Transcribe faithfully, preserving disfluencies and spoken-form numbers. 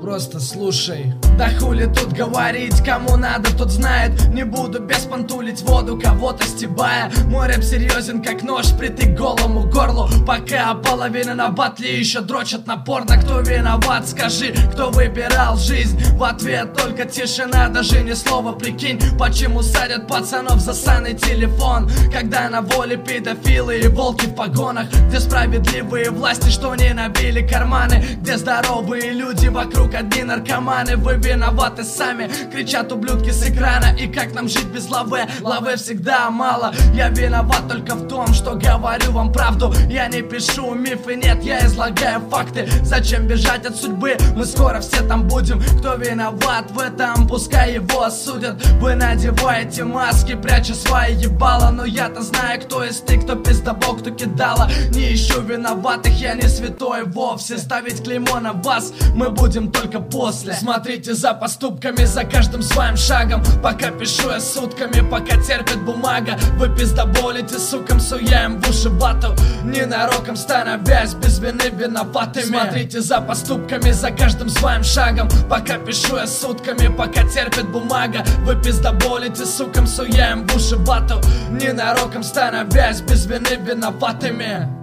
просто слушай. Да хули тут говорить, кому надо, тот знает. Не буду беспонтулить воду, кого-то стебая. Мой рэп серьезен, как нож, притык к голому горлу. Пока половина на батле еще дрочат напорно. Кто виноват, скажи, кто выбирал жизнь? В ответ только тишина, даже ни слова. Прикинь, почему садят пацанов за ссаный телефон, когда на воле педофилы и волки в погонах. Где справедливые власти, что не набили карманы, где здоровые люди, вокруг одни наркоманы. Вы виноваты сами, кричат ублюдки с экрана. И как нам жить без лавы? Лавы всегда мало. Я виноват только в том, что говорю вам правду. Я не пишу мифы, нет, я излагаю факты. Зачем бежать от судьбы? Мы скоро все там будем. Кто виноват в этом, пускай его осудят. Вы надеваете маски, пряча свои ебала, но я-то знаю, кто из ты, кто пиздобол, кто кидала. Не ищу виноватых, я не святой вовсе. Ставить клеймо на вас мы будем только после. Смотрите за поступками, за каждым своим шагом. Пока пишу я сутками, пока терпит бумага. Вы пиздоболите, сукам суяем в уши вату, ненароком становясь без вины виноватыми. Смотрите за поступками, за каждым своим шагом. Пока пишу я сутками, пока терпит бумага. Вы пиздоболите, сукам суяем в уши вату, ненароком становясь без вины виноватыми.